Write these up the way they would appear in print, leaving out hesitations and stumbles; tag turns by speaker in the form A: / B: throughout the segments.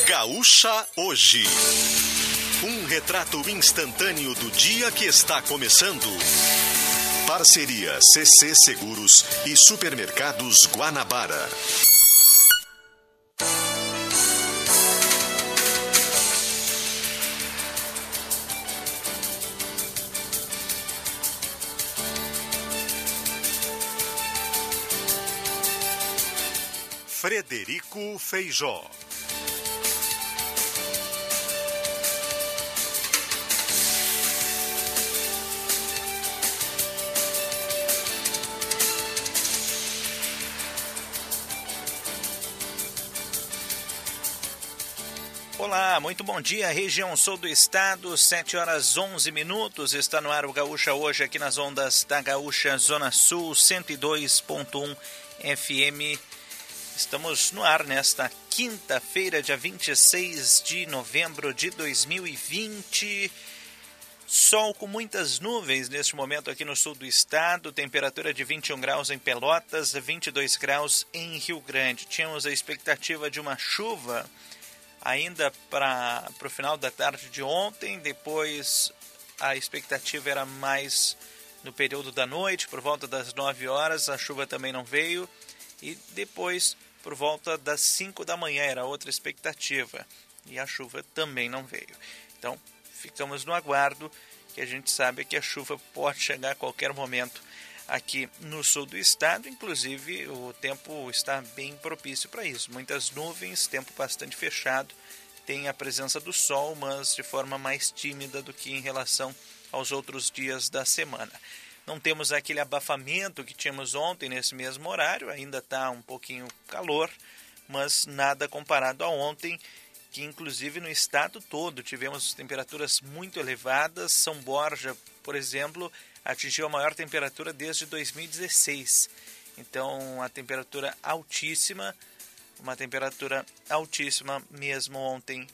A: Gaúcha Hoje. Um retrato instantâneo do dia que está começando. Parceria CC Seguros e Supermercados Guanabara. Frederico Feijó.
B: Olá, muito bom dia, região sul do estado, 7h11, está no ar o Gaúcha Hoje aqui nas ondas da Gaúcha Zona Sul, 102.1 FM. Estamos no ar nesta quinta-feira, dia 26 de novembro de 2020. Sol com muitas nuvens neste momento aqui no sul do estado, temperatura de 21 graus em Pelotas, 22 graus em Rio Grande. Tínhamos a expectativa de uma chuva ainda para o final da tarde de ontem, depois a expectativa era mais no período da noite, por volta das 9 horas, a chuva também não veio, e depois por volta das 5 da manhã era outra expectativa, e a chuva também não veio. Então ficamos no aguardo, que a gente sabe que a chuva pode chegar a qualquer momento aqui no sul do estado, inclusive o tempo está bem propício para isso. Muitas nuvens, tempo bastante fechado, tem a presença do sol, mas de forma mais tímida do que em relação aos outros dias da semana. Não temos aquele abafamento que tínhamos ontem nesse mesmo horário, ainda está um pouquinho calor, mas nada comparado a ontem, que inclusive no estado todo tivemos temperaturas muito elevadas. São Borja, por exemplo, atingiu a maior temperatura desde 2016. Então, a temperatura altíssima, uma temperatura altíssima mesmo ontem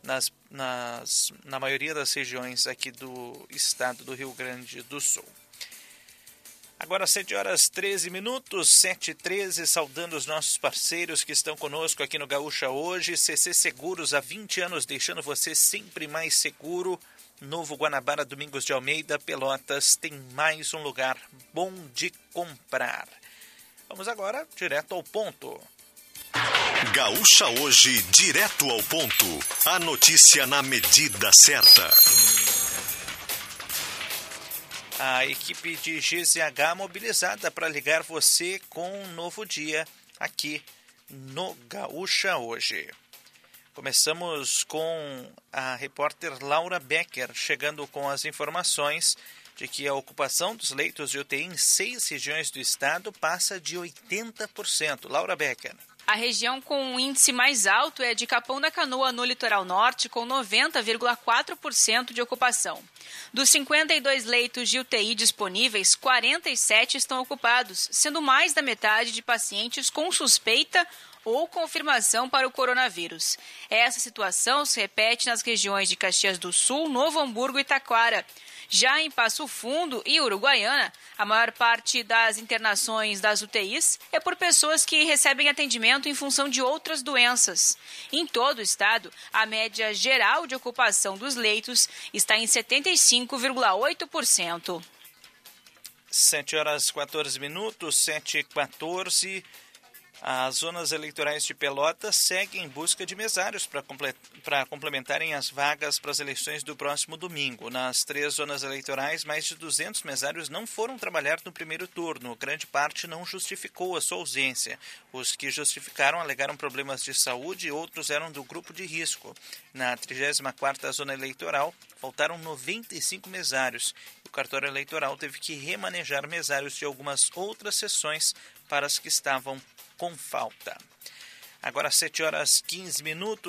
B: na maioria das regiões aqui do estado do Rio Grande do Sul. Agora 7h13, 7h13, saudando os nossos parceiros que estão conosco aqui no Gaúcha Hoje. CC Seguros, há 20 anos, deixando você sempre mais seguro. Novo Guanabara, Domingos de Almeida, Pelotas, tem mais um lugar bom de comprar. Vamos agora direto ao ponto.
A: Gaúcha Hoje, direto ao ponto. A notícia na medida certa.
B: A equipe de GZH mobilizada para ligar você com um novo dia aqui no Gaúcha Hoje. Começamos com a repórter Laura Becker, chegando com as informações de que a ocupação dos leitos de UTI em 6 regiões do estado passa de 80%. Laura Becker.
C: A região com o índice mais alto é de Capão da Canoa, no litoral norte, com 90,4% de ocupação. Dos 52 leitos de UTI disponíveis, 47 estão ocupados, sendo mais da metade de pacientes com suspeita ou confirmação para o coronavírus. Essa situação se repete nas regiões de Caxias do Sul, Novo Hamburgo e Taquara. Já em Passo Fundo e Uruguaiana, a maior parte das internações das UTIs é por pessoas que recebem atendimento em função de outras doenças. Em todo o estado, a média geral de ocupação dos leitos está em 75,8%.
B: 7h14, 7h14. As zonas eleitorais de Pelotas seguem em busca de mesários para complementarem as vagas para as eleições do próximo domingo. Nas 3 zonas eleitorais, mais de 200 mesários não foram trabalhar no primeiro turno. Grande parte não justificou a sua ausência. Os que justificaram alegaram problemas de saúde e outros eram do grupo de risco. Na 34ª zona eleitoral, faltaram 95 mesários. O cartório eleitoral teve que remanejar mesários de algumas outras sessões para as que estavam com falta. Agora 7h15,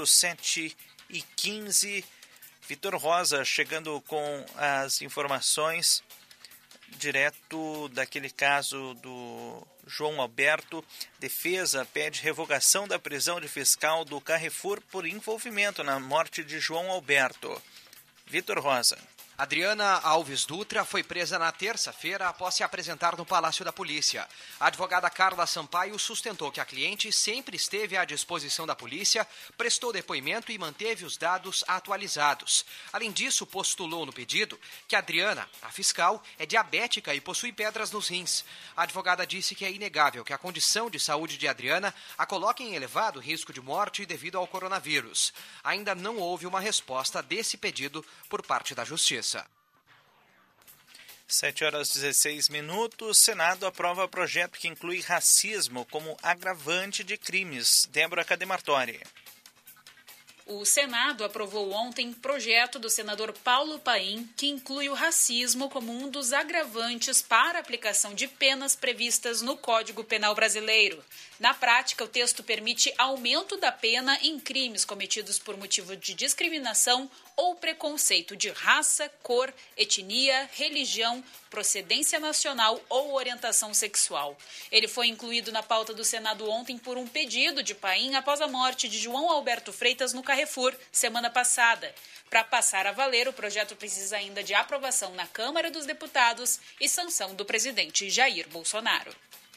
B: 7h15. Vitor Rosa chegando com as informações direto daquele caso do João Alberto. Defesa pede revogação da prisão de fiscal do Carrefour por envolvimento na morte de João Alberto. Vitor Rosa.
D: Adriana Alves Dutra foi presa na terça-feira após se apresentar no Palácio da Polícia. A advogada Carla Sampaio sustentou que a cliente sempre esteve à disposição da polícia, prestou depoimento e manteve os dados atualizados. Além disso, postulou no pedido que Adriana, a fiscal, é diabética e possui pedras nos rins. A advogada disse que é inegável que a condição de saúde de Adriana a coloque em elevado risco de morte devido ao coronavírus. Ainda não houve uma resposta desse pedido por parte da Justiça.
B: 7h16. Senado aprova projeto que inclui racismo como agravante de crimes. Débora Cademartori.
E: O Senado aprovou ontem projeto do senador Paulo Paim que inclui o racismo como um dos agravantes para a aplicação de penas previstas no Código Penal brasileiro. Na prática, o texto permite aumento da pena em crimes cometidos por motivo de discriminação ou preconceito de raça, cor, etnia, religião, procedência nacional ou orientação sexual. Ele foi incluído na pauta do Senado ontem por um pedido de Paim após a morte de João Alberto Freitas no Carrefour, semana passada. Para passar a valer, o projeto precisa ainda de aprovação na Câmara dos Deputados e sanção do presidente Jair Bolsonaro.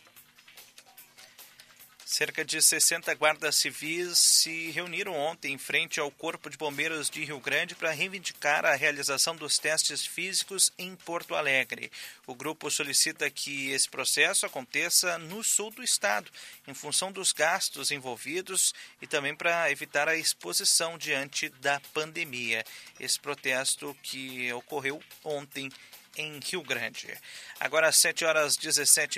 B: Cerca de 60 guardas civis se reuniram ontem em frente ao Corpo de Bombeiros de Rio Grande para reivindicar a realização dos testes físicos em Porto Alegre. O grupo solicita que esse processo aconteça no sul do estado, em função dos gastos envolvidos e também para evitar a exposição diante da pandemia. Esse protesto que ocorreu ontem em Rio Grande. Agora 7h17,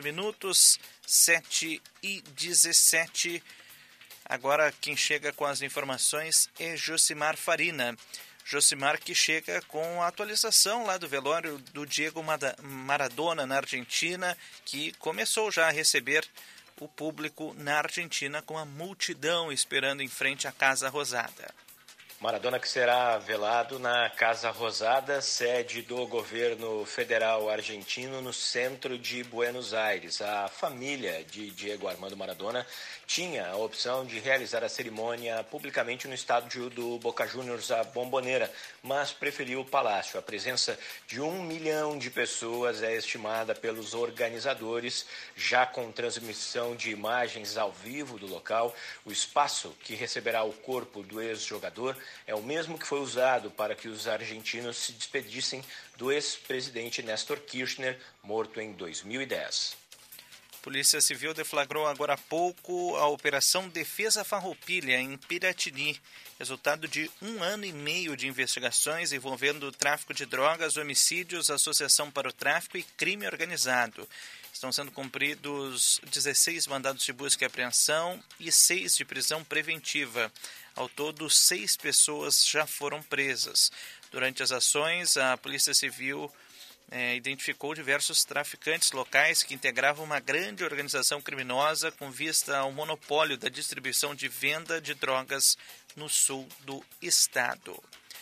B: 7h17. Agora quem chega com as informações é Josimar Farina. Josimar que chega com a atualização lá do velório do Diego Maradona na Argentina, que começou já a receber o público na Argentina com a multidão esperando em frente à Casa Rosada.
F: Maradona que será velado na Casa Rosada, sede do governo federal argentino no centro de Buenos Aires. A família de Diego Armando Maradona tinha a opção de realizar a cerimônia publicamente no estádio do Boca Juniors, a Bombonera, mas preferiu o Palácio. A presença de 1 milhão de pessoas é estimada pelos organizadores, já com transmissão de imagens ao vivo do local. O espaço que receberá o corpo do ex-jogador é o mesmo que foi usado para que os argentinos se despedissem do ex-presidente Néstor Kirchner, morto em 2010.
B: Polícia Civil deflagrou agora há pouco a Operação Defesa Farroupilha em Piratini, resultado de 1 ano e meio de investigações envolvendo tráfico de drogas, homicídios, associação para o tráfico e crime organizado. Estão sendo cumpridos 16 mandados de busca e apreensão e 6 de prisão preventiva. Ao todo, 6 pessoas já foram presas. Durante as ações, a Polícia Civil identificou diversos traficantes locais que integravam uma grande organização criminosa com vista ao monopólio da distribuição de venda de drogas no sul do estado.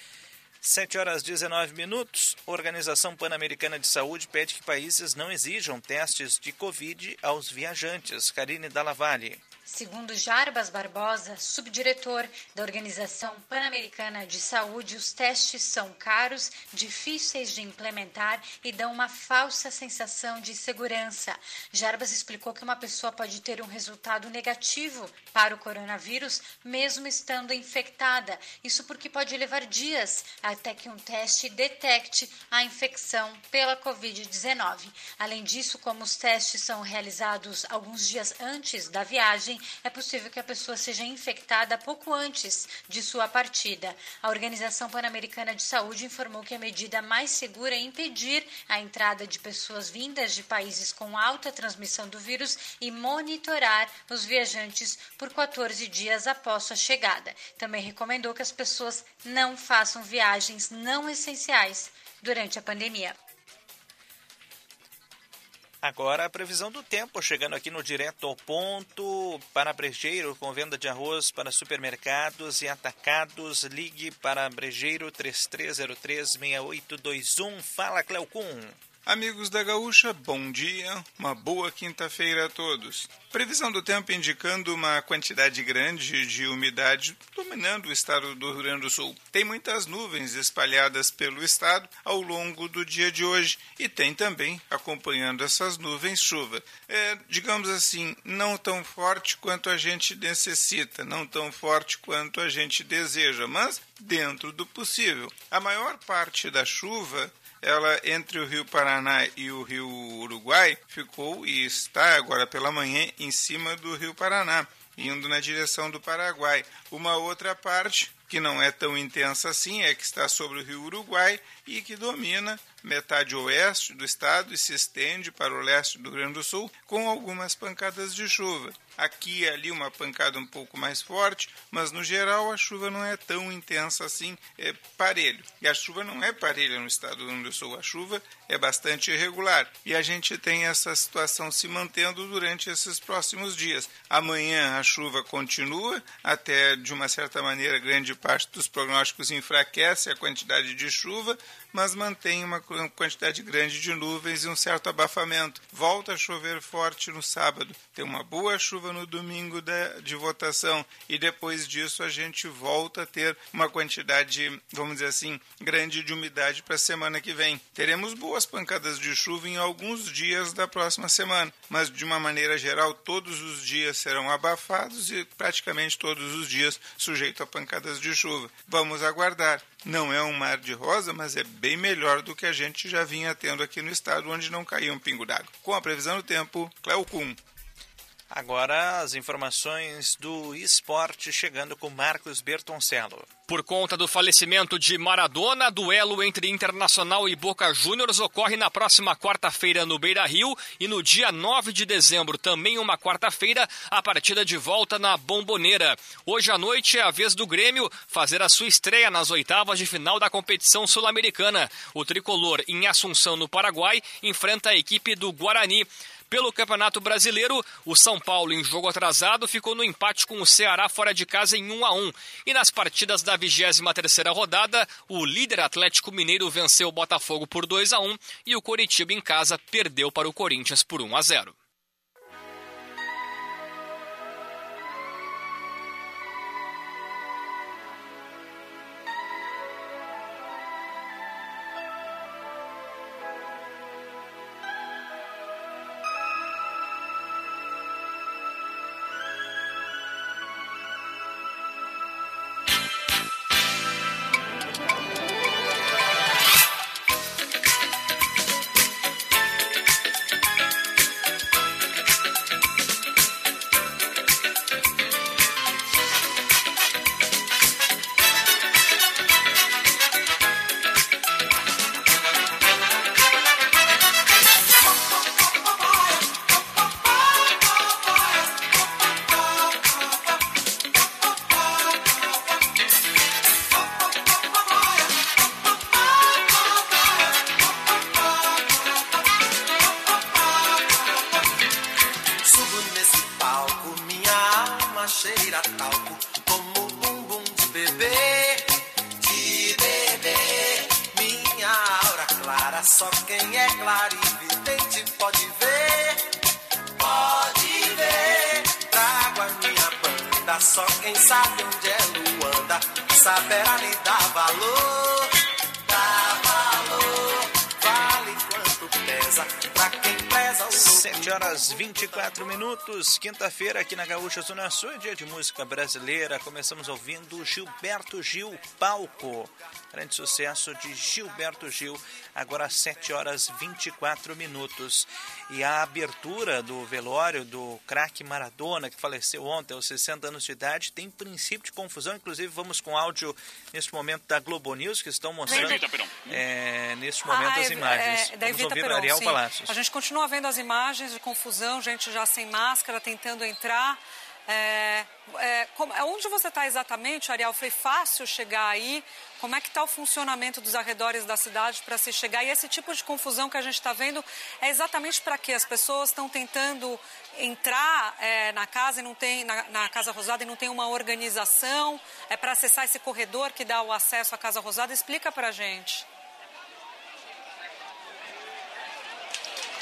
B: 7h19. Organização Pan-Americana de Saúde pede que países não exijam testes de Covid aos viajantes. Karine Dallavalle.
G: Segundo Jarbas Barbosa, subdiretor da Organização Pan-Americana de Saúde, os testes são caros, difíceis de implementar e dão uma falsa sensação de segurança. Jarbas explicou que uma pessoa pode ter um resultado negativo para o coronavírus, mesmo estando infectada. Isso porque pode levar dias até que um teste detecte a infecção pela Covid-19. Além disso, como os testes são realizados alguns dias antes da viagem, é possível que a pessoa seja infectada pouco antes de sua partida. A Organização Pan-Americana de Saúde informou que a medida mais segura é impedir a entrada de pessoas vindas de países com alta transmissão do vírus e monitorar os viajantes por 14 dias após sua chegada. Também recomendou que as pessoas não façam viagens não essenciais durante a pandemia.
B: Agora a previsão do tempo, chegando aqui no Direto ao Ponto, para Brejeiro, com venda de arroz para supermercados e atacados. Ligue para Brejeiro 3303-6821. Fala, Cleocum.
H: Amigos da Gaúcha, bom dia, uma boa quinta-feira a todos. Previsão do tempo indicando uma quantidade grande de umidade dominando o estado do Rio Grande do Sul. Tem muitas nuvens espalhadas pelo estado ao longo do dia de hoje e tem também, acompanhando essas nuvens, chuva. Digamos assim, não tão forte quanto a gente necessita, não tão forte quanto a gente deseja, mas dentro do possível. A maior parte da chuva, ela entre o Rio Paraná e o Rio Uruguai, ficou e está agora pela manhã em cima do Rio Paraná, indo na direção do Paraguai. Uma outra parte, que não é tão intensa assim, é que está sobre o Rio Uruguai e que domina metade oeste do estado e se estende para o leste do Rio Grande do Sul, com algumas pancadas de chuva. Aqui e ali uma pancada um pouco mais forte, mas no geral a chuva não é tão intensa assim, é parelho. E a chuva não é parelha no estado do Rio Grande do Sul, a chuva é bastante irregular. E a gente tem essa situação se mantendo durante esses próximos dias. Amanhã a chuva continua, até de uma certa maneira grande parte dos prognósticos enfraquece a quantidade de chuva, mas mantém uma quantidade grande de nuvens e um certo abafamento. Volta a chover forte no sábado, tem uma boa chuva no domingo de votação e depois disso a gente volta a ter uma quantidade, vamos dizer assim, grande de umidade para a semana que vem. Teremos boas pancadas de chuva em alguns dias da próxima semana, mas de uma maneira geral todos os dias serão abafados e praticamente todos os dias sujeito a pancadas de chuva. Vamos aguardar. Não é um mar de rosa, mas é bem melhor do que a gente já vinha tendo aqui no estado, onde não caía um pingo d'água. Com a previsão do tempo, Cléo Kuhn.
B: Agora as informações do esporte chegando com Marcos Bertoncello.
D: Por conta do falecimento de Maradona, duelo entre Internacional e Boca Juniors ocorre na próxima quarta-feira no Beira-Rio e no dia 9 de dezembro, também uma quarta-feira, a partida de volta na Bombonera. Hoje à noite é a vez do Grêmio fazer a sua estreia nas oitavas de final da competição sul-americana. O tricolor em Assunção, no Paraguai, enfrenta a equipe do Guarani. Pelo Campeonato Brasileiro, o São Paulo, em jogo atrasado, ficou no empate com o Ceará fora de casa em 1-1. E nas partidas da 23ª rodada, o líder Atlético Mineiro venceu o Botafogo por 2-1 e o Coritiba em casa perdeu para o Corinthians por 1-0.
I: Só quem é clarividente pode ver, trago a minha banda. Só quem sabe onde é Luanda saberá lhe dar valor, vale quanto pesa pra quem preza o
B: 7h24, quinta-feira aqui na Gaúcha Zona Sul, é dia de música brasileira. Começamos ouvindo Gilberto Gil, Palco. Grande sucesso de Gilberto Gil, agora às 7h24. E a abertura do velório do craque Maradona, que faleceu ontem aos 60 anos de idade, tem princípio de confusão. Inclusive, vamos com áudio neste momento da Globo News, que estão mostrando neste momento as imagens. Vamos ouvir o Ariel Palacios.
J: A gente continua vendo as imagens de confusão, gente já sem máscara, tentando entrar. Onde você está exatamente, Ariel? Foi fácil chegar aí? Como é que está o funcionamento dos arredores da cidade para se chegar? E esse tipo de confusão que a gente está vendo é exatamente para quê? As pessoas estão tentando entrar na casa e não tem, na Casa Rosada, e não tem uma organização? É para acessar esse corredor que dá o acesso à Casa Rosada? Explica para a gente.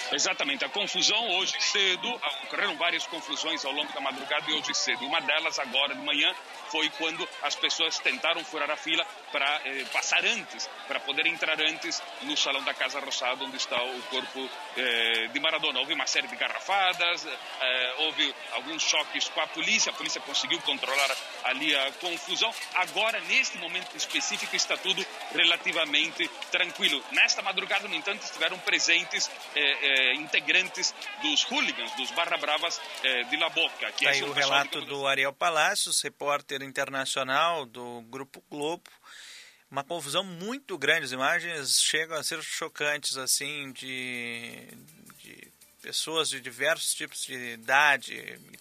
K: Exatamente, a confusão hoje cedo, ocorreram várias confusões ao longo da madrugada e hoje cedo. Uma delas agora de manhã foi quando as pessoas tentaram furar a fila para passar antes, para poder entrar antes no salão da Casa Rosada, onde está o corpo de Maradona. Houve uma série de garrafadas, houve alguns choques com a polícia conseguiu controlar ali a confusão. Agora, neste momento específico, está tudo relativamente tranquilo. Nesta madrugada, no entanto, estiveram presentes integrantes dos hooligans, dos Barra Bravas de La Boca. Que
B: aí o relato do Ariel Palacios, repórter internacional do Grupo Globo. Uma confusão muito grande, as imagens chegam a ser chocantes, assim, de pessoas de diversos tipos de idade,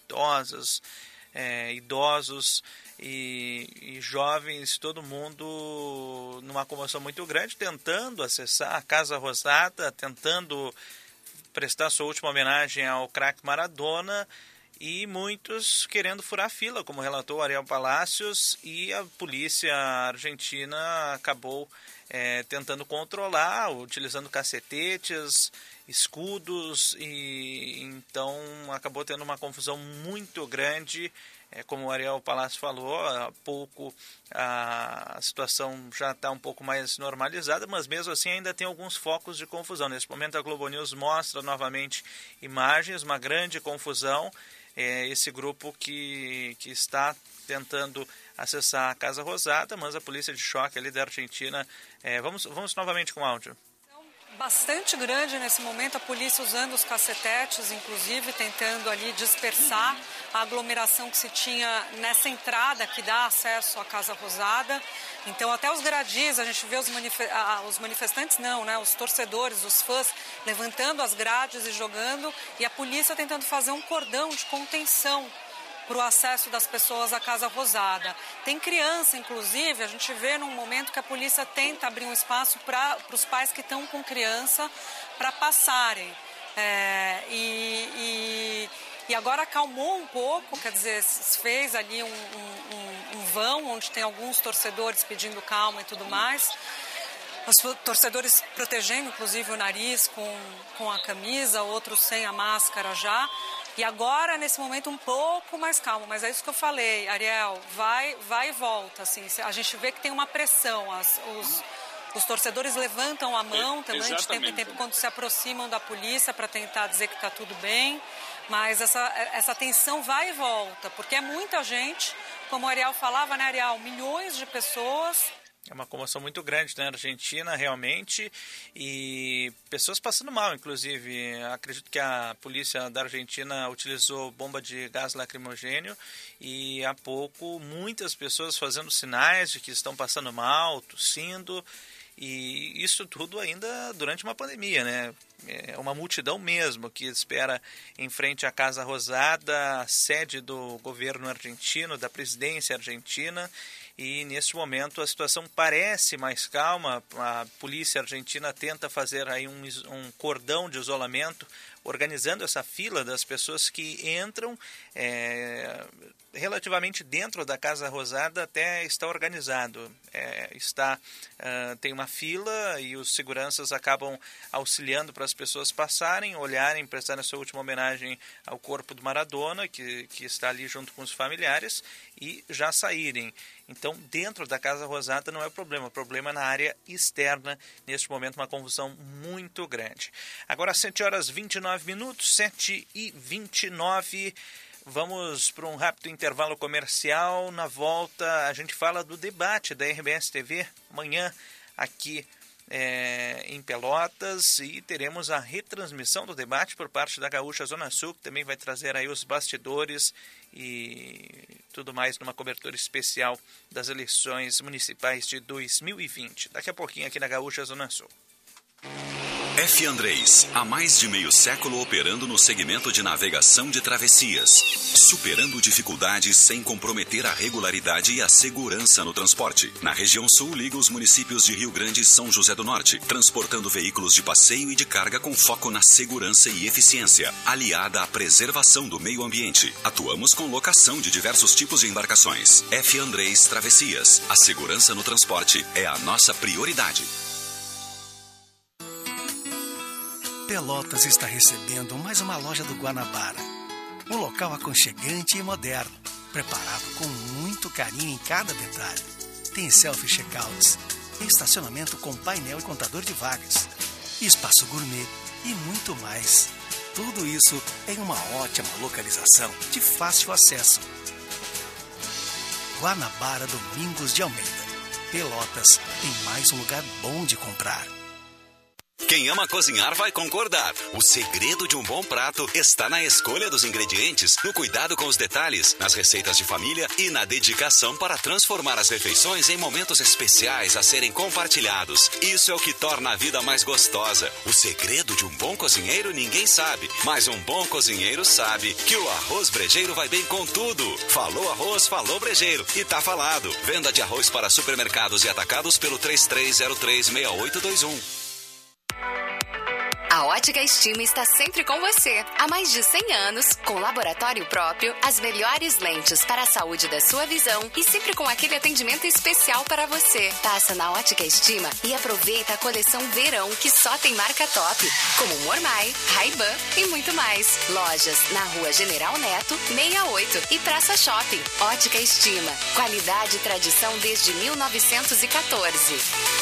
B: idosos e jovens, todo mundo numa comoção muito grande, tentando acessar a Casa Rosada, tentando prestar sua última homenagem ao craque Maradona, e muitos querendo furar a fila, como relatou Ariel Palacios, e a polícia argentina acabou tentando controlar, utilizando cacetetes, escudos, e então acabou tendo uma confusão muito grande. Como o Ariel Palacios falou, há pouco a situação já está um pouco mais normalizada, mas mesmo assim ainda tem alguns focos de confusão. Nesse momento a Globo News mostra novamente imagens, uma grande confusão. Esse grupo que está tentando acessar a Casa Rosada, mas a polícia de choque ali da Argentina... Vamos novamente com o áudio.
J: Bastante grande nesse momento, a polícia usando os cacetetes, inclusive tentando ali dispersar a aglomeração que se tinha nessa entrada que dá acesso à Casa Rosada. Então até os gradis, a gente vê os manifestantes não, né? Os torcedores, os fãs levantando as grades e jogando, e a polícia tentando fazer um cordão de contenção para o acesso das pessoas à Casa Rosada. Tem criança, inclusive, a gente vê num momento que a polícia tenta abrir um espaço para os pais que estão com criança para passarem. E agora acalmou um pouco, quer dizer, fez ali um vão onde tem alguns torcedores pedindo calma e tudo mais. Os torcedores protegendo, inclusive, o nariz com a camisa, outros sem a máscara já. E agora, nesse momento, um pouco mais calmo. Mas é isso que eu falei, Ariel, vai e volta. Assim, a gente vê que tem uma pressão. Os torcedores levantam a mão também, de tempo em tempo, quando se aproximam da polícia para tentar dizer que está tudo bem. Mas essa tensão vai e volta, porque é muita gente. Como o Ariel falava, né, Ariel? Milhões de pessoas.
B: É uma comoção muito grande na Argentina, realmente, e pessoas passando mal, inclusive. Acredito que a polícia da Argentina utilizou bomba de gás lacrimogênio e há pouco muitas pessoas fazendo sinais de que estão passando mal, tossindo, e isso tudo ainda durante uma pandemia, né? É uma multidão mesmo que espera em frente à Casa Rosada, a sede do governo argentino, da presidência argentina. E neste momento a situação parece mais calma. A polícia argentina tenta fazer aí um cordão de isolamento, organizando essa fila das pessoas que entram relativamente dentro da Casa Rosada. Até está organizado, tem uma fila e os seguranças acabam auxiliando para as pessoas passarem, olharem, prestarem a sua última homenagem ao corpo do Maradona, que está ali junto com os familiares, e já saírem. Então, dentro da Casa Rosada não é o problema é na área externa. Neste momento, uma confusão muito grande. Agora, 7h29, 7h29. Vamos para um rápido intervalo comercial. Na volta, a gente fala do debate da RBS TV amanhã aqui em Pelotas, e teremos a retransmissão do debate por parte da Gaúcha Zona Sul, que também vai trazer aí os bastidores e tudo mais numa cobertura especial das eleições municipais de 2020. Daqui a pouquinho aqui na Gaúcha Zona Sul.
A: F. Andrés, há mais de meio século operando no segmento de navegação de travessias, superando dificuldades sem comprometer a regularidade e a segurança no transporte. Na região sul, liga os municípios de Rio Grande e São José do Norte, transportando veículos de passeio e de carga com foco na segurança e eficiência, aliada à preservação do meio ambiente. Atuamos com locação de diversos tipos de embarcações. F. Andrés Travessias, a segurança no transporte é a nossa prioridade.
L: Pelotas está recebendo mais uma loja do Guanabara. Um local aconchegante e moderno, preparado com muito carinho em cada detalhe. Tem selfie-checkouts, estacionamento com painel e contador de vagas, espaço gourmet e muito mais. Tudo isso em uma ótima localização de fácil acesso. Guanabara Domingos de Almeida. Pelotas tem mais um lugar bom de comprar.
A: Quem ama cozinhar vai concordar. O segredo de um bom prato está na escolha dos ingredientes, no cuidado com os detalhes, nas receitas de família e na dedicação para transformar as refeições em momentos especiais a serem compartilhados. Isso é o que torna a vida mais gostosa. O segredo de um bom cozinheiro ninguém sabe, mas um bom cozinheiro sabe que o arroz brejeiro vai bem com tudo. Falou arroz, falou brejeiro. E tá falado. Venda de arroz para supermercados e atacados pelo 33036821.
M: A Ótica Estima está sempre com você. Há mais de 100 anos, com laboratório próprio, as melhores lentes para a saúde da sua visão e sempre com aquele atendimento especial para você. Passa na Ótica Estima e aproveita a coleção verão que só tem marca top, como Mormai, Ray-Ban e muito mais. Lojas na Rua General Neto, 68 e Praça Shopping. Ótica Estima. Qualidade e tradição desde 1914.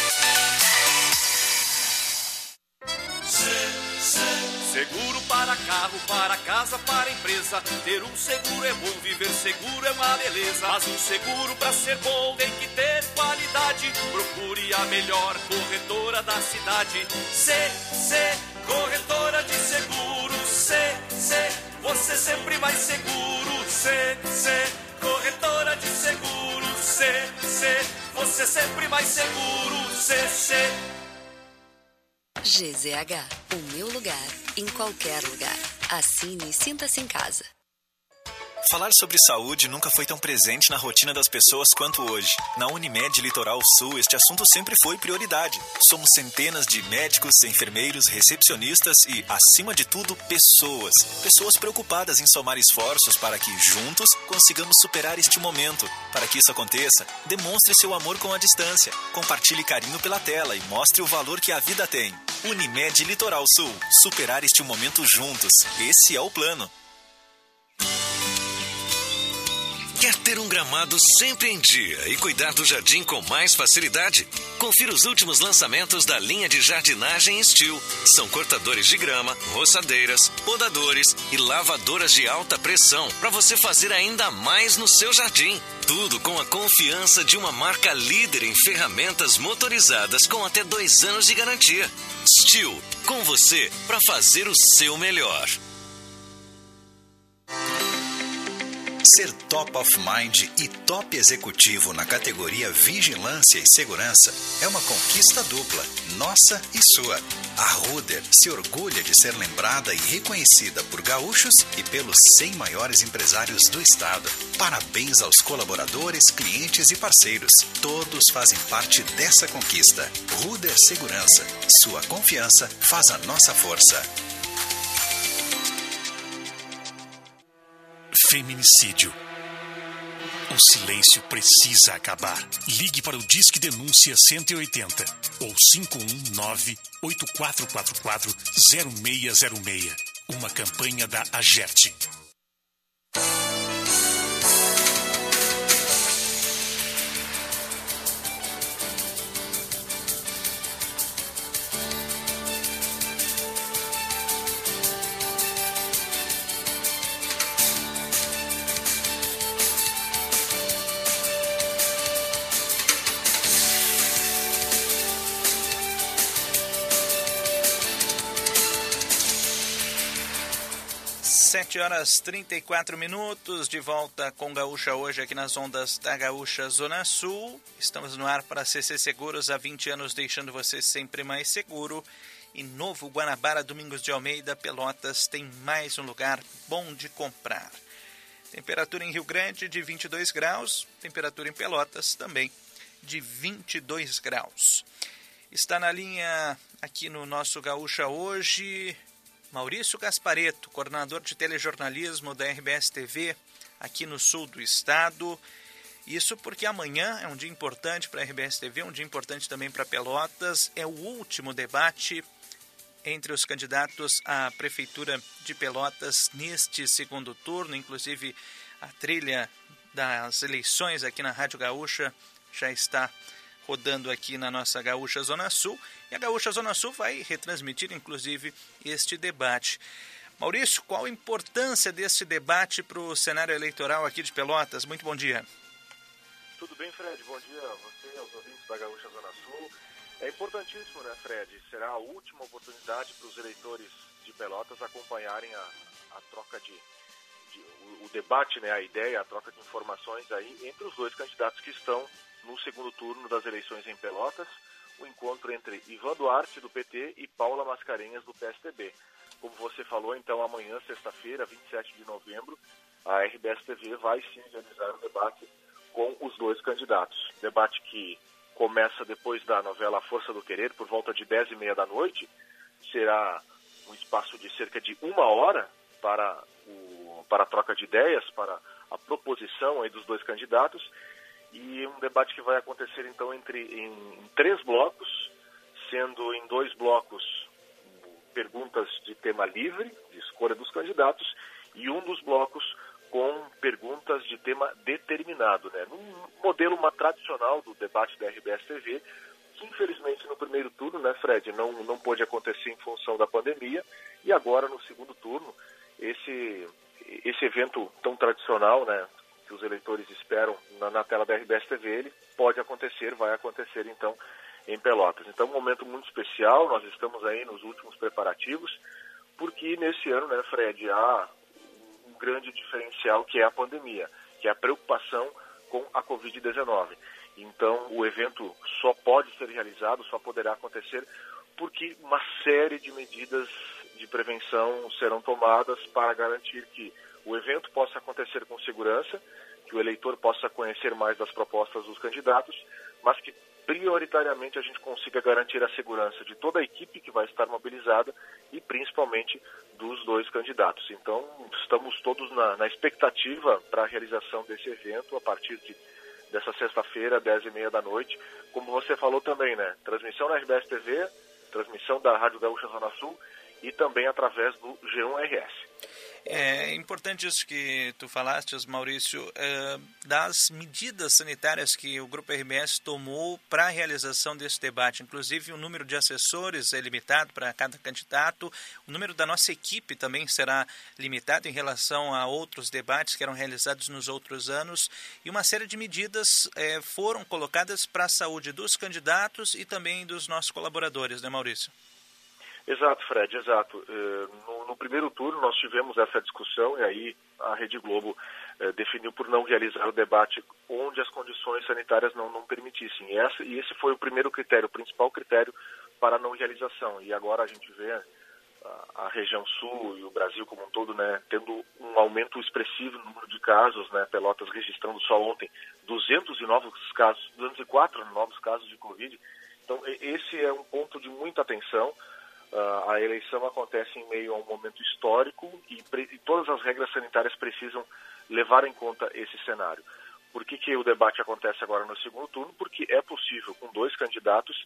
I: Seguro para carro, para casa, para empresa. Ter um seguro é bom, viver seguro é uma beleza. Mas um seguro para ser bom tem que ter qualidade. Procure a melhor corretora da cidade. CC Corretora de Seguros. CC, você sempre mais seguro. CC Corretora de Seguros. CC, você sempre mais seguro. CC.
M: GZH, o meu lugar, em qualquer lugar. Assine e sinta-se em casa.
N: Falar sobre saúde nunca foi tão presente na rotina das pessoas quanto hoje. Na Unimed Litoral Sul, este assunto sempre foi prioridade. Somos centenas de médicos, enfermeiros, recepcionistas e, acima de tudo, pessoas. Pessoas preocupadas em somar esforços para que, juntos, consigamos superar este momento. Para que isso aconteça, demonstre seu amor com a distância. Compartilhe carinho pela tela e mostre o valor que a vida tem. Unimed Litoral Sul. Superar este momento juntos. Esse é o plano.
O: Quer ter um gramado sempre em dia e cuidar do jardim com mais facilidade? Confira os últimos lançamentos da linha de jardinagem Steel. São cortadores de grama, roçadeiras, podadores e lavadoras de alta pressão para você fazer ainda mais no seu jardim. Tudo com a confiança de uma marca líder em ferramentas motorizadas com até 2 anos de garantia. Steel, com você para fazer o seu melhor.
P: Ser top of mind e top executivo na categoria Vigilância e Segurança é uma conquista dupla, nossa e sua. A Ruder se orgulha de ser lembrada e reconhecida por gaúchos e pelos 100 maiores empresários do estado. Parabéns aos colaboradores, clientes e parceiros. Todos fazem parte dessa conquista. Ruder Segurança. Sua confiança faz a nossa força.
Q: Feminicídio. O silêncio precisa acabar. Ligue para o Disque Denúncia 180 ou 519-8444-0606. Uma campanha da AGERT.
B: Horas 34 minutos, de volta com Gaúcha hoje aqui nas ondas da Gaúcha Zona Sul. Estamos no ar para CC Seguros há 20 anos, deixando você sempre mais seguro. E Novo Guanabara, Domingos de Almeida, Pelotas, tem mais um lugar bom de comprar. Temperatura em Rio Grande de 22 graus, temperatura em Pelotas também de 22 graus. Está na linha aqui no nosso Gaúcha hoje Maurício Gasparetto, coordenador de telejornalismo da RBS TV aqui no sul do estado. Isso porque amanhã é um dia importante para a RBS TV, um dia importante também para Pelotas. É o último debate entre os candidatos à Prefeitura de Pelotas neste segundo turno. Inclusive, a trilha das eleições aqui na Rádio Gaúcha já está rodando aqui na nossa Gaúcha Zona Sul. E a Gaúcha Zona Sul vai retransmitir, inclusive, este debate. Maurício, qual a importância deste debate para o cenário eleitoral aqui de Pelotas? Muito bom dia.
R: Tudo bem, Fred? Bom dia a você, aos ouvintes da Gaúcha Zona Sul. É importantíssimo, né, Fred? Será a última oportunidade para os eleitores de Pelotas acompanharem a troca o debate, né, a ideia, a troca de informações aí entre os dois candidatos que estão no segundo turno das eleições em Pelotas, o encontro entre Ivan Duarte, do PT, e Paula Mascarenhas, do PSDB. Como você falou, então, amanhã, sexta-feira, 27 de novembro, a RBS TV vai sim realizar um debate com os dois candidatos. Debate que começa depois da novela Força do Querer, por volta de 10h30 da noite. Será um espaço de cerca de 1 hora para a troca de ideias, para a proposição aí dos dois candidatos. E um debate que vai acontecer, então, em 3 blocos, sendo em 2 blocos perguntas de tema livre, de escolha dos candidatos, e um dos blocos com perguntas de tema determinado, né? Num modelo tradicional do debate da RBS TV, que infelizmente no primeiro turno, né, Fred, não pôde acontecer em função da pandemia, e agora no segundo turno, esse evento tão tradicional, né, que os eleitores esperam na tela da RBS TV, ele pode acontecer, vai acontecer então em Pelotas. Então, um momento muito especial, nós estamos aí nos últimos preparativos, porque nesse ano, né, Fred, há um grande diferencial que é a pandemia, que é a preocupação com a Covid-19. Então, o evento só pode ser realizado, só poderá acontecer, porque uma série de medidas de prevenção serão tomadas para garantir que o evento possa acontecer com segurança, que o eleitor possa conhecer mais das propostas dos candidatos, mas que prioritariamente a gente consiga garantir a segurança de toda a equipe que vai estar mobilizada e principalmente dos dois candidatos. Então, estamos todos na expectativa para a realização desse evento a partir dessa sexta-feira, 10h30 da noite. Como você falou também, né? Transmissão na RBS TV, transmissão da Rádio Gaúcha Zona Sul e também através do G1RS.
B: É importante isso que tu falaste, Maurício, das medidas sanitárias que o Grupo RBS tomou para a realização desse debate. Inclusive, o número de assessores é limitado para cada candidato, o número da nossa equipe também será limitado em relação a outros debates que eram realizados nos outros anos, e uma série de medidas foram colocadas para a saúde dos candidatos e também dos nossos colaboradores, né, Maurício?
R: Exato, Fred, exato. No primeiro turno nós tivemos essa discussão e aí a Rede Globo definiu por não realizar o debate onde as condições sanitárias não permitissem. E esse foi o primeiro critério, o principal critério para a não realização. E agora a gente vê a região sul e o Brasil como um todo, né, tendo um aumento expressivo no número de casos, né, Pelotas registrando só ontem 204 novos casos de Covid. Então esse é um ponto de muita atenção. A eleição acontece em meio a um momento histórico e todas as regras sanitárias precisam levar em conta esse cenário. Por que o debate acontece agora no segundo turno? Porque é possível, com 2 candidatos,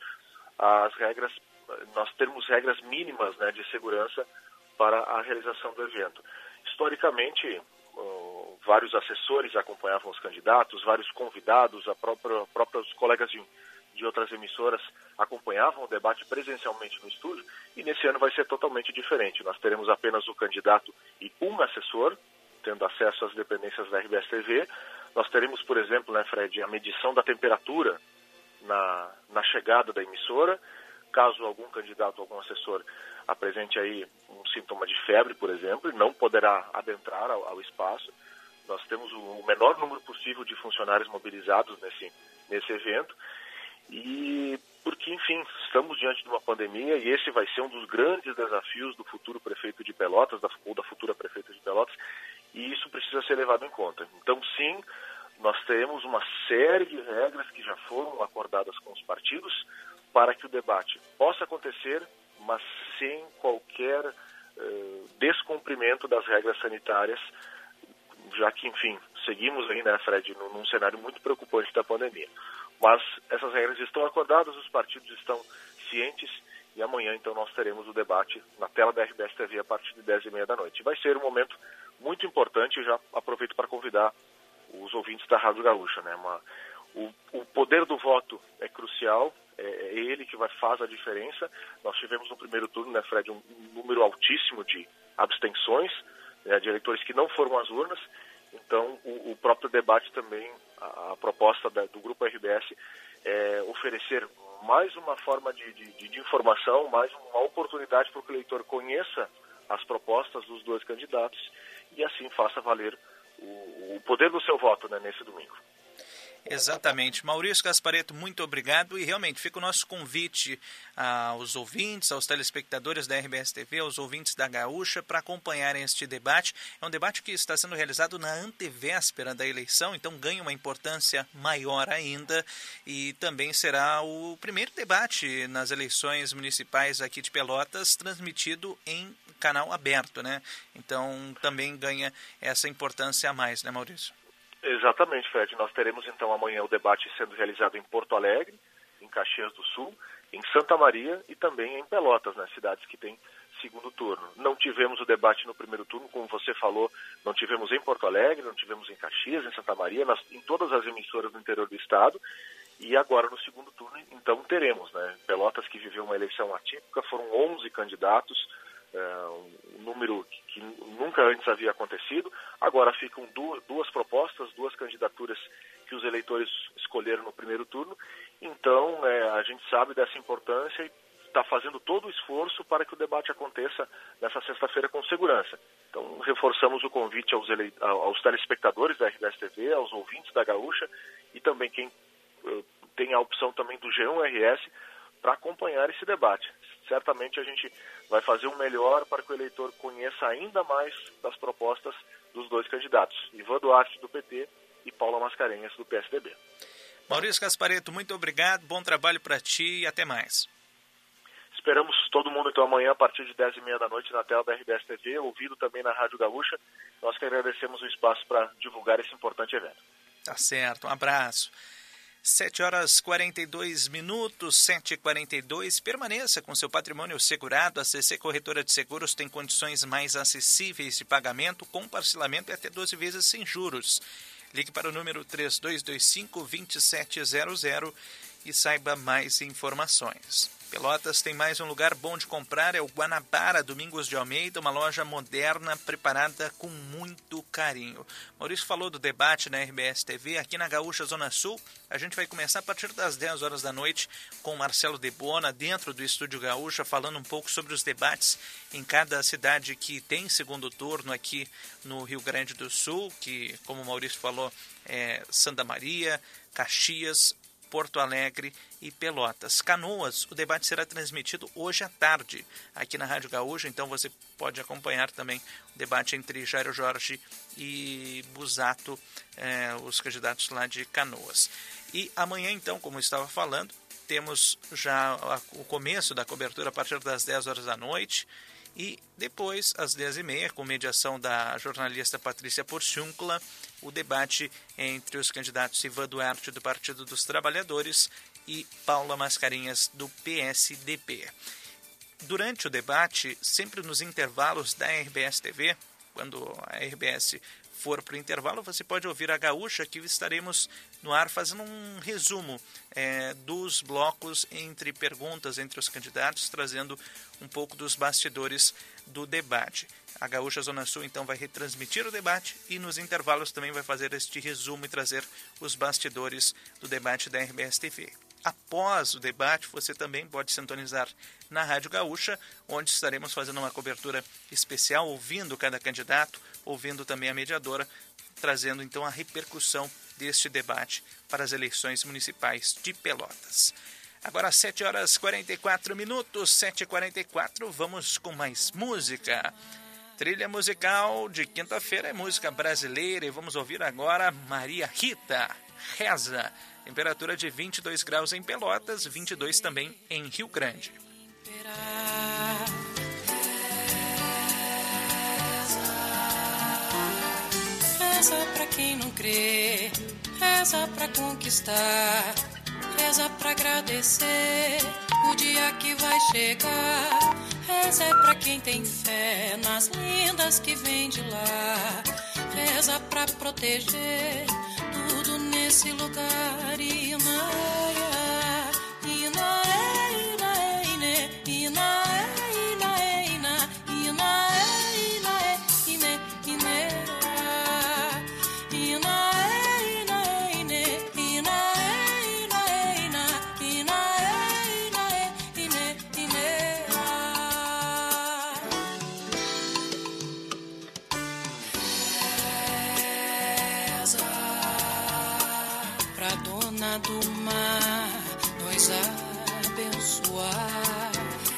R: nós termos regras mínimas, né, de segurança para a realização do evento. Historicamente, vários assessores acompanhavam os candidatos, vários convidados, próprios colegas de outras emissoras acompanhavam o debate presencialmente no estúdio, e nesse ano vai ser totalmente diferente. Nós teremos apenas o candidato e um assessor, tendo acesso às dependências da RBS TV. Nós teremos, por exemplo, né, Fred, a medição da temperatura na chegada da emissora. Caso algum candidato, algum assessor apresente aí um sintoma de febre, por exemplo, não poderá adentrar ao espaço. Nós temos o menor número possível de funcionários mobilizados nesse evento. E porque, enfim, estamos diante de uma pandemia e esse vai ser um dos grandes desafios do futuro prefeito de Pelotas, ou da futura prefeita de Pelotas, e isso precisa ser levado em conta. Então, sim, nós teremos uma série de regras que já foram acordadas com os partidos para que o debate possa acontecer, mas sem qualquer descumprimento das regras sanitárias, já que, enfim, seguimos aí, né, Fred, num cenário muito preocupante da pandemia. Mas essas regras estão acordadas, os partidos estão cientes e amanhã então nós teremos o debate na tela da RBS TV a partir de 10h30 da noite. Vai ser um momento muito importante, eu já aproveito para convidar os ouvintes da Rádio Gaúcha, né? O poder do voto é crucial, é ele que faz a diferença. Nós tivemos no primeiro turno, né, Fred, um número altíssimo de abstenções, né, de eleitores que não foram às urnas. Então, o próprio debate também, a proposta do Grupo RBS é oferecer mais uma forma de informação, mais uma oportunidade para que o eleitor conheça as propostas dos dois candidatos e assim faça valer o poder do seu voto, né, nesse domingo.
B: Exatamente. Maurício Gasparetto, muito obrigado, e realmente fica o nosso convite aos ouvintes, aos telespectadores da RBS TV, aos ouvintes da Gaúcha, para acompanharem este debate. É um debate que está sendo realizado na antevéspera da eleição, então ganha uma importância maior ainda, e também será o primeiro debate nas eleições municipais aqui de Pelotas, transmitido em canal aberto, né? Então também ganha essa importância a mais, né, Maurício?
R: Exatamente, Fred. Nós teremos então amanhã o debate sendo realizado em Porto Alegre, em Caxias do Sul, em Santa Maria e também em Pelotas, nas cidades que têm segundo turno. Não tivemos o debate no primeiro turno, como você falou, não tivemos em Porto Alegre, não tivemos em Caxias, em Santa Maria, em todas as emissoras do interior do estado. E agora no segundo turno, então, teremos, né? Pelotas, que viveu uma eleição atípica, foram 11 candidatos, um número que nunca antes havia acontecido. Agora ficam duas propostas, duas candidaturas que os eleitores escolheram no primeiro turno. Então, a gente sabe dessa importância e está fazendo todo o esforço para que o debate aconteça nessa sexta-feira com segurança. Então, reforçamos o convite aos telespectadores da RBS TV, aos ouvintes da Gaúcha e também quem tem a opção também do G1 RS para acompanhar esse debate. Certamente a gente vai fazer o melhor para que o eleitor conheça ainda mais das propostas dos dois candidatos, Ivan Duarte, do PT, e Paula Mascarenhas, do PSDB.
B: Maurício Gasparetto, muito obrigado, bom trabalho para ti e até mais.
R: Esperamos todo mundo então amanhã a partir de 10h30 da noite na tela da RBS TV, ouvido também na Rádio Gaúcha. Nós que agradecemos o espaço para divulgar esse importante evento.
B: Tá certo, um abraço. 7h42, 7h42. Permaneça com seu patrimônio segurado. A CC Corretora de Seguros tem condições mais acessíveis de pagamento, com parcelamento e até 12 vezes sem juros. Ligue para o número 3225-2700 e saiba mais informações. Pelotas tem mais um lugar bom de comprar, é o Guanabara Domingos de Almeida, uma loja moderna preparada com muito carinho. Maurício falou do debate na RBS TV, aqui na Gaúcha Zona Sul. A gente vai começar a partir das 10 horas da noite com Marcelo Debona, dentro do Estúdio Gaúcha, falando um pouco sobre os debates em cada cidade que tem segundo turno aqui no Rio Grande do Sul, que, como o Maurício falou, é Santa Maria, Caxias, Porto Alegre e Pelotas. Canoas, o debate será transmitido hoje à tarde aqui na Rádio Gaúcha, então você pode acompanhar também o debate entre Jairo Jorge e Busato, os candidatos lá de Canoas. E amanhã, então, como eu estava falando, temos já o começo da cobertura a partir das 10 horas da noite e depois, às 10h30, com mediação da jornalista Patrícia Porciúncula, o debate entre os candidatos Ivan Duarte, do Partido dos Trabalhadores, e Paula Mascarenhas, do PSDB. Durante o debate, sempre nos intervalos da RBS TV, quando a RBS for para o intervalo, você pode ouvir a Gaúcha, que estaremos no ar fazendo um resumo dos blocos entre perguntas entre os candidatos, trazendo um pouco dos bastidores do debate. A Gaúcha Zona Sul, então, vai retransmitir o debate e nos intervalos também vai fazer este resumo e trazer os bastidores do debate da RBS TV. Após o debate, você também pode sintonizar na Rádio Gaúcha, onde estaremos fazendo uma cobertura especial, ouvindo cada candidato, ouvindo também a mediadora, trazendo então a repercussão deste debate para as eleições municipais de Pelotas. Agora 7h44, 7h44, vamos com mais música. Trilha musical de quinta-feira é música brasileira e vamos ouvir agora Maria Rita, Reza. Temperatura de 22 graus em Pelotas, 22 também em Rio Grande.
S: Reza pra quem não crê, reza pra conquistar, reza pra agradecer o dia que vai chegar. Reza é pra quem tem fé nas lendas que vem de lá. Reza pra proteger tudo nesse lugar. Inaia, inaé, inaé, iné, inaé, inaé, iná, inaé, inaé, iné, iné, inaé, inaé, iné, inaé, inaé, iná, inaé, inaé, iné, iné. Reza pra dona do mar nos abençoar.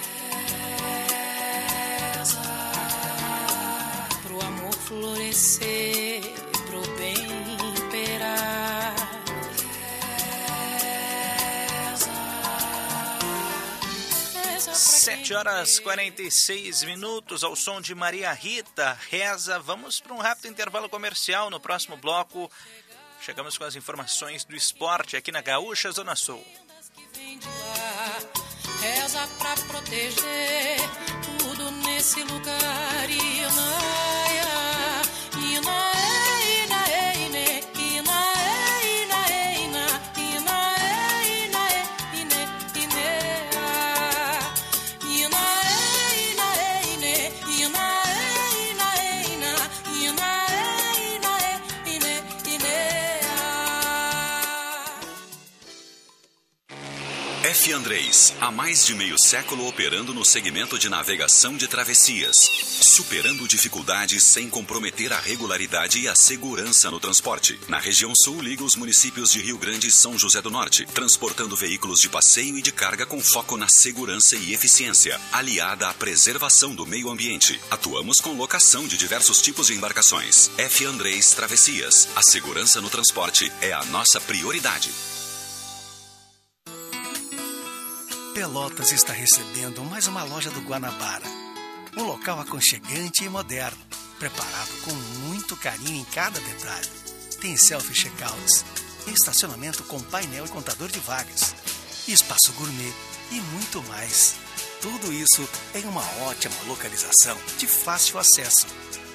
S: Reza pro amor florescer, pro bem imperar. Reza
B: 7h46, ao som de Maria Rita, Reza. Vamos para um rápido intervalo comercial. No próximo bloco, chegamos com as informações do esporte aqui na Gaúcha Zona Sul.
S: Reza pra proteger tudo nesse lugar. Inaia, inaé, inaé, iné, inaé, inaé, iná, inaé, inaé, iné, iné, inaé, inaé, iné, inaé, inaé, iná, inaé, inaé, iné, iné.
A: F. Andrés, há mais de meio século operando no segmento de navegação de travessias, superando dificuldades sem comprometer a regularidade e a segurança no transporte. Na região sul, liga os municípios de Rio Grande e São José do Norte, transportando veículos de passeio e de carga com foco na segurança e eficiência, aliada à preservação do meio ambiente. Atuamos com locação de diversos tipos de embarcações. F. Andrés Travessias, a segurança no transporte é a nossa prioridade.
L: Pelotas está recebendo mais uma loja do Guanabara. Um local aconchegante e moderno, preparado com muito carinho em cada detalhe. Tem self-checkouts, estacionamento com painel e contador de vagas, espaço gourmet e muito mais. Tudo isso em uma ótima localização de fácil acesso.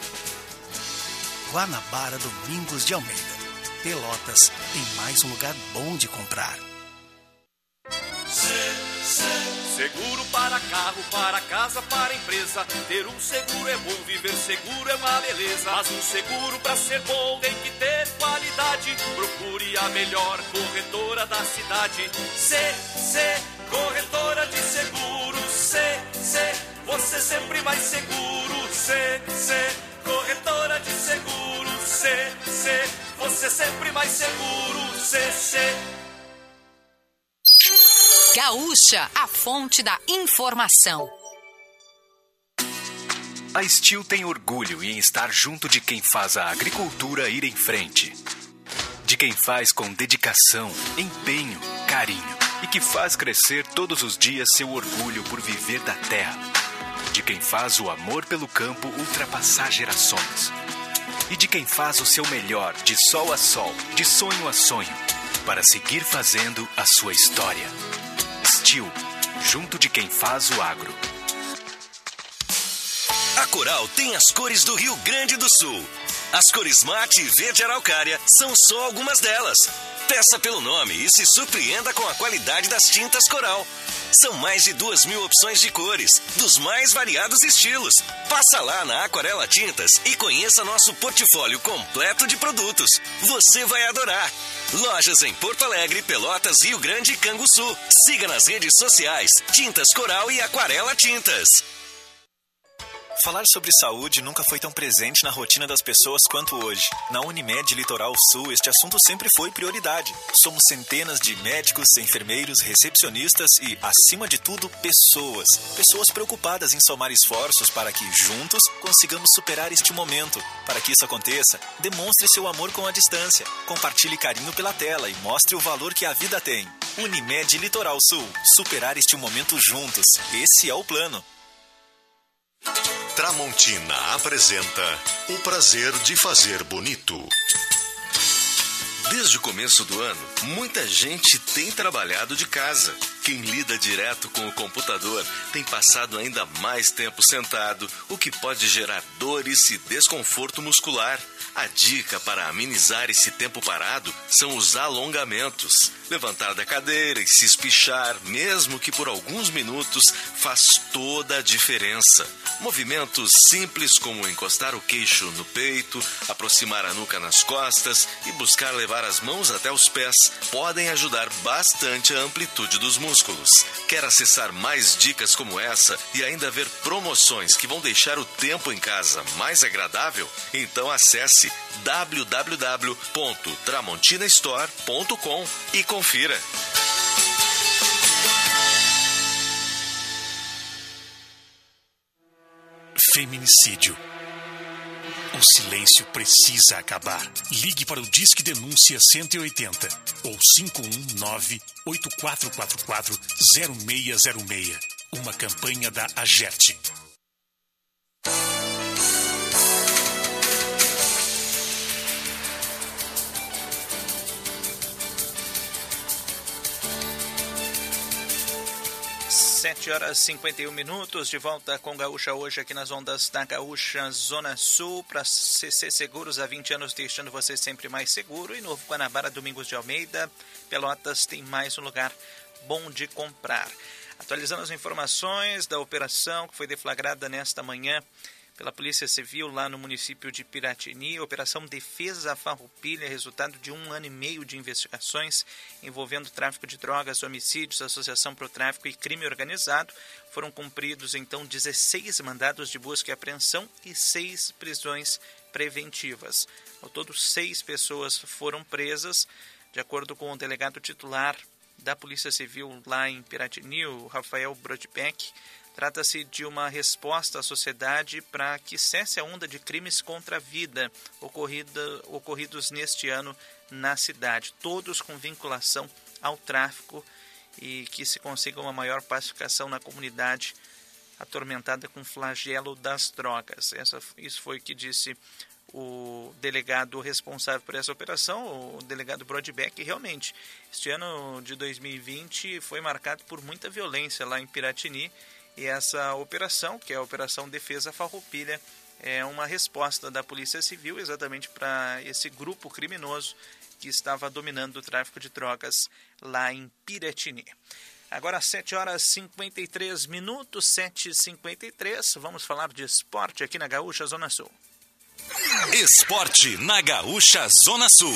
L: Guanabara Domingos de Almeida. Pelotas tem mais um lugar bom de comprar.
I: Seguro para carro, para casa, para empresa. Ter um seguro é bom, viver seguro é uma beleza. Mas um seguro para ser bom tem que ter qualidade. Procure a melhor corretora da cidade. CC Corretora de Seguros. CC, você sempre mais seguro. CC Corretora de Seguros. CC, você sempre mais seguro. CC.
T: Gaúcha, a fonte da informação.
N: A Steel tem orgulho em estar junto de quem faz a agricultura ir em frente. De quem faz com dedicação, empenho, carinho e que faz crescer todos os dias seu orgulho por viver da terra. De quem faz o amor pelo campo ultrapassar gerações. E de quem faz o seu melhor de sol a sol, de sonho a sonho, para seguir fazendo a sua história. Steel, junto de quem faz o agro.
O: A Coral tem as cores do Rio Grande do Sul. As cores mate e verde araucária são só algumas delas. Peça pelo nome e se surpreenda com a qualidade das tintas Coral. São mais de 2.000 opções de cores, dos mais variados estilos. Passa lá na Aquarela Tintas e conheça nosso portfólio completo de produtos. Você vai adorar. Lojas em Porto Alegre, Pelotas, Rio Grande e Canguçu. Siga nas redes sociais Tintas Coral e Aquarela Tintas.
N: Falar sobre saúde nunca foi tão presente na rotina das pessoas quanto hoje. Na Unimed Litoral Sul, este assunto sempre foi prioridade. Somos centenas de médicos, enfermeiros, recepcionistas e, acima de tudo, pessoas. Pessoas preocupadas em somar esforços para que, juntos, consigamos superar este momento. Para que isso aconteça, demonstre seu amor com a distância. Compartilhe carinho pela tela e mostre o valor que a vida tem. Unimed Litoral Sul. Superar este momento juntos. Esse é o plano.
U: Tramontina apresenta O Prazer de Fazer Bonito.
O: Desde o começo do ano, muita gente tem trabalhado de casa. Quem lida direto com o computador tem passado ainda mais tempo sentado, o que pode gerar dores e desconforto muscular. A dica para amenizar esse tempo parado são os alongamentos. Levantar da cadeira e se espichar, mesmo que por alguns minutos, faz toda a diferença. Movimentos simples como encostar o queixo no peito, aproximar a nuca nas costas e buscar levar as mãos até os pés podem ajudar bastante a amplitude dos músculos. Quer acessar mais dicas como essa e ainda ver promoções que vão deixar o tempo em casa mais agradável? Então acesse www.tramontinastore.com e confira.
Q: Feminicídio. O silêncio precisa acabar. Ligue para o Disque Denúncia 180 ou 519-8444-0606. Uma campanha da AGERT.
B: Sete horas e 51 minutos, de volta com Gaúcha hoje aqui nas ondas da Gaúcha Zona Sul, para CC Seguros há 20 anos, deixando você sempre mais seguro. E Novo Guanabara, Domingos de Almeida, Pelotas tem mais um lugar bom de comprar. Atualizando as informações da operação que foi deflagrada nesta manhã pela Polícia Civil lá no município de Piratini, Operação Defesa Farroupilha, resultado de 1 ano e meio de investigações envolvendo tráfico de drogas, homicídios, associação para o tráfico e crime organizado. Foram cumpridos, então, 16 mandados de busca e apreensão e 6 prisões preventivas. Ao todo, 6 pessoas foram presas, de acordo com o delegado titular da Polícia Civil lá em Piratini, o Rafael Brodbeck. Trata-se de uma resposta à sociedade para que cesse a onda de crimes contra a vida ocorridos neste ano na cidade, todos com vinculação ao tráfico, e que se consiga uma maior pacificação na comunidade atormentada com o flagelo das drogas. Isso foi o que disse o delegado responsável por essa operação, o delegado Brodbeck. Realmente, este ano de 2020 foi marcado por muita violência lá em Piratini. E essa operação, que é a Operação Defesa Farroupilha, é uma resposta da Polícia Civil exatamente para esse grupo criminoso que estava dominando o tráfico de drogas lá em Piratini. Agora 7 horas e 53 minutos, 7h53, vamos falar de esporte aqui na Gaúcha Zona Sul.
A: Esporte na Gaúcha Zona Sul.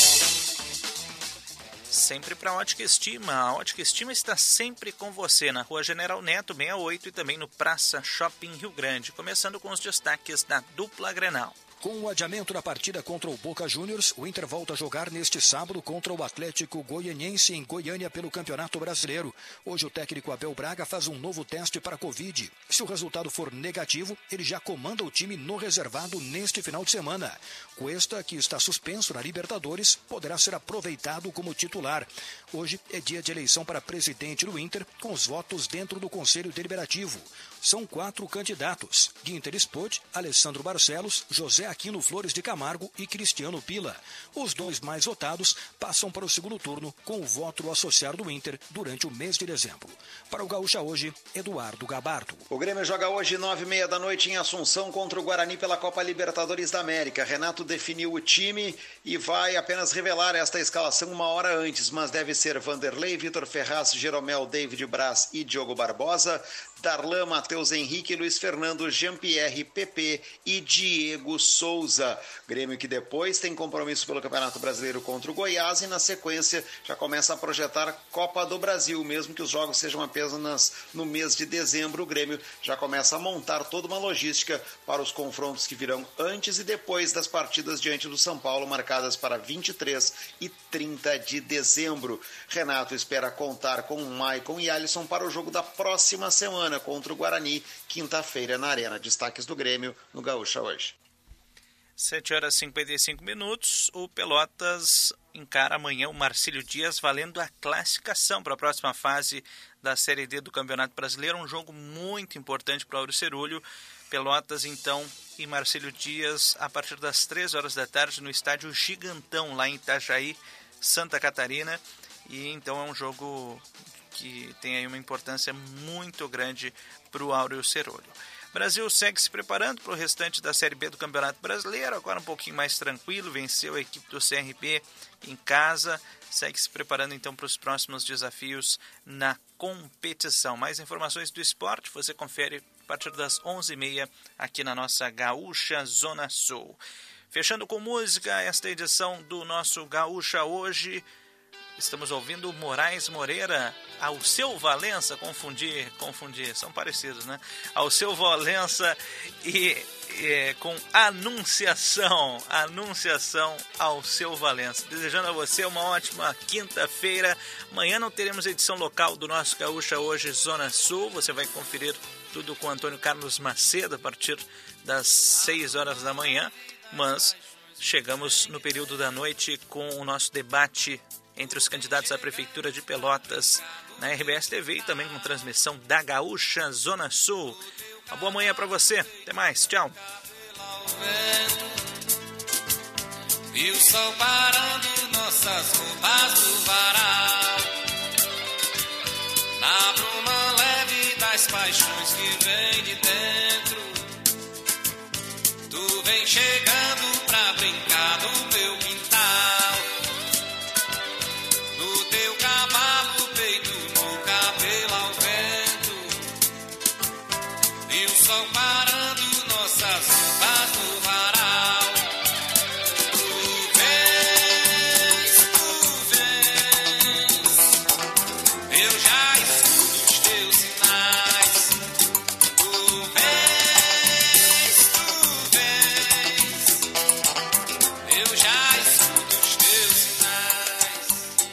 B: Sempre para a Ótica Estima. A Ótica Estima está sempre com você na Rua General Neto 68 e também no Praça Shopping Rio Grande. Começando com os destaques da dupla Grenal.
U: Com o adiamento da partida contra o Boca Juniors, o Inter volta a jogar neste sábado contra o Atlético Goianiense em Goiânia pelo Campeonato Brasileiro. Hoje o técnico Abel Braga faz um novo teste para a Covid. Se o resultado for negativo, ele já comanda o time no reservado neste final de semana. Cuesta, que está suspenso na Libertadores, poderá ser aproveitado como titular. Hoje é dia de eleição para presidente do Inter, com os votos dentro do Conselho Deliberativo. São 4 candidatos: Guinter Spode, Alessandro Barcelos, José Aquino Flores de Camargo e Cristiano Pila. Os 2 mais votados passam para o segundo turno com o voto do associado do Inter durante o mês de dezembro. Para o Gaúcha hoje, Eduardo Gabardo.
V: O Grêmio joga hoje 9h30 da noite em Assunção contra o Guarani pela Copa Libertadores da América. Renato definiu o time e vai apenas revelar esta escalação 1 hora antes, mas deve ser Vanderlei, Vitor Ferraz, Jeromel, David Braz e Diogo Barbosa, Darlan, Matheus Henrique, Luiz Fernando, Jean-Pierre, Pepe e Diego Souza. Grêmio que depois tem compromisso pelo Campeonato Brasileiro contra o Goiás e na sequência já começa a projetar Copa do Brasil, mesmo que os jogos sejam apenas no mês de dezembro. O Grêmio já começa a montar toda uma logística para os confrontos que virão antes e depois das partidas diante do São Paulo, marcadas para 23 e 30 de dezembro. Renato espera contar com Maicon e Alisson para o jogo da próxima semana contra o Guarani, quinta-feira na Arena. Destaques do Grêmio no Gaúcha hoje.
B: 7 horas e 55 minutos. O Pelotas encara amanhã o Marcílio Dias valendo a classificação para a próxima fase da Série D do Campeonato Brasileiro. Um jogo muito importante para o Auricerulho. Pelotas, então, e Marcílio Dias, a partir das 3 horas da tarde, no estádio Gigantão, lá em Itajaí, Santa Catarina. E então é um jogo que tem aí uma importância muito grande para o Áureo Cerolho. Brasil segue se preparando para o restante da Série B do Campeonato Brasileiro, agora um pouquinho mais tranquilo, venceu a equipe do CRB em casa, segue se preparando então para os próximos desafios na competição. Mais informações do esporte você confere a partir das 11h30 aqui na nossa Gaúcha Zona Sul. Fechando com música esta edição do nosso Gaúcha Hoje, estamos ouvindo Moraes Moreira, Alceu Valença, confundir, são parecidos, né? Alceu Valença e com Anunciação Alceu Valença. Desejando a você uma ótima quinta-feira. Amanhã não teremos edição local do nosso Gaúcha Hoje Zona Sul, você vai conferir tudo com Antônio Carlos Macedo a partir das 6 horas da manhã, mas chegamos no período da noite com o nosso debate entre os candidatos à Prefeitura de Pelotas na RBS TV e também com transmissão da Gaúcha Zona Sul. Uma boa manhã para você. Até mais. Tchau.
C: E o sol parando nossas roupas do varal, na bruma leve das paixões que vem de dentro. Tu vem chegando pra brincar no meu quintal, no teu cavalo, peito no cabelo ao vento. E o sol parando nossas roupas no varal. Tu vens, eu já escuto os teus sinais. Tu vens, eu já escuto os teus sinais.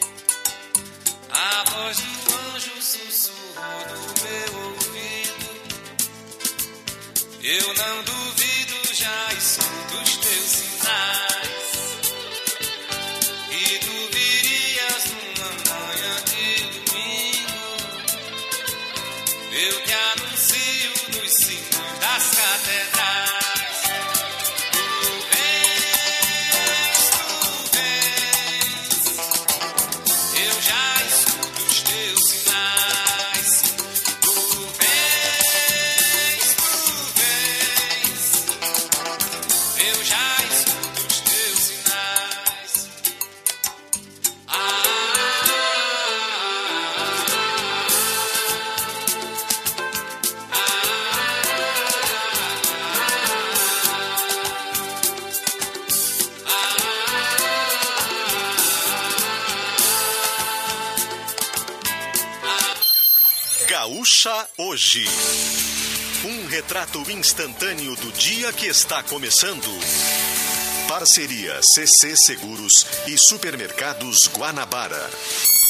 C: A voz do anjo sussurrou no meu ouvido. Eu não duvido, já escuto os teus sinais. E tu virias numa manhã de domingo. Eu te anuncio nos sinos das catedrais. Tu vens, eu já escuto os teus sinais. Tu vens, eu já escuto os teus sinais.
E: Gaúcha Hoje. Um retrato instantâneo do dia que está começando. Parceria CC Seguros e Supermercados Guanabara.